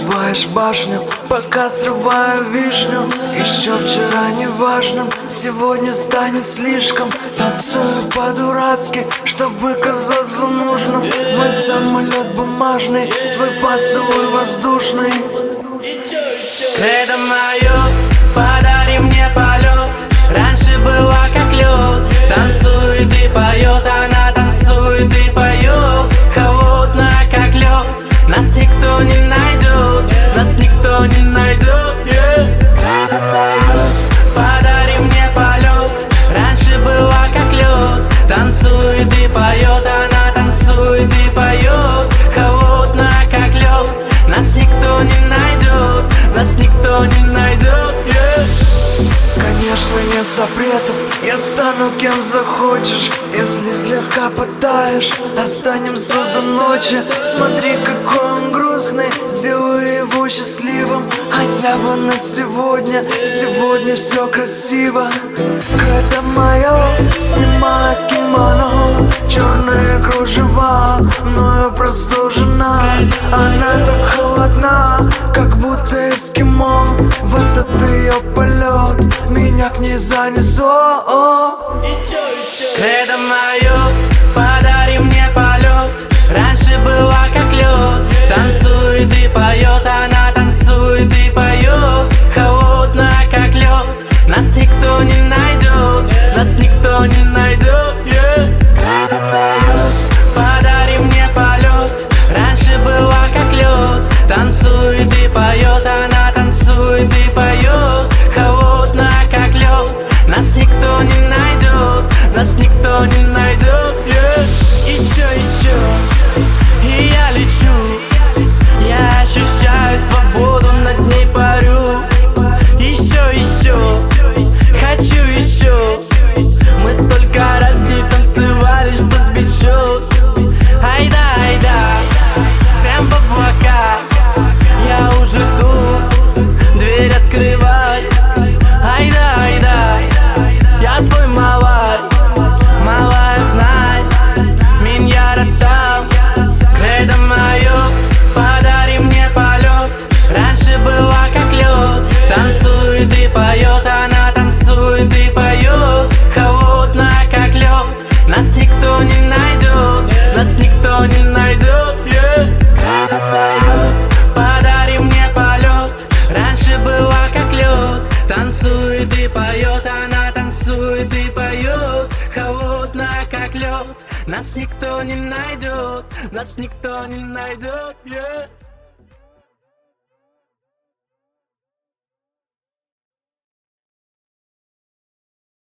Взрываешь башню, пока срываю вишню. Еще вчера неважным, сегодня станет слишком. Танцую по-дурацки, чтобы казаться нужным. Мой самолет бумажный, твой поцелуй воздушный. Кредо мое, подари мне полет. Раньше была как лед. Танцует и поет, она танцует и поет. Холодная как лед. Нас никто не найдет, нас никто не найдет. Кредо мое, подари мне полет. Раньше была как лед. Танцует и поет, она танцует и поет. Холодная как лед. Нас никто не найдет, нас никто не найдет. Конечно, нет запретов, я стану кем захочешь. Если слегка потаешь, останемся до ночи. Смотри, какой он грустный, сделай его счастливым. Хотя бы на сегодня, сегодня все красиво. Кредо мое снимает кимоно, черные кружева, мною простужена. Она так холодна, как будто эскимо. В этот ее полет меня к ней занесло. Кредо мое, подари мне полет. Раньше была как лед. Танцует и поет, она танцует и поет. Холодная как лед. Нас никто не найдет, нас никто не найдет. Кредо мое, подари мне полет. Раньше была как лед. Танцует и поет, она танцует и поет. Холодная как лед. Нас никто не найдет, нас никто не найдет. И чё, и я лечу. Я ощущаю свободу, над ней парю. Еще, хочу еще. Мы столько раз не танцевали, что сбечет. Айда, прям в облака. Я уже тут, дверь открывай. Айда, я твой малай. Малая, знай, меня родам. Кредо мое, подари мне полет. Раньше была как лед. Танцует и поет, она танцует и поет. Холодная как лед. Нас никто не найдет, нас никто не найдет. Кредо мое, подари мне полет. Раньше была как лед. Танцует и поет, она танцует и поет. Холодная как лед. Нас никто не найдет, нас никто не найдет.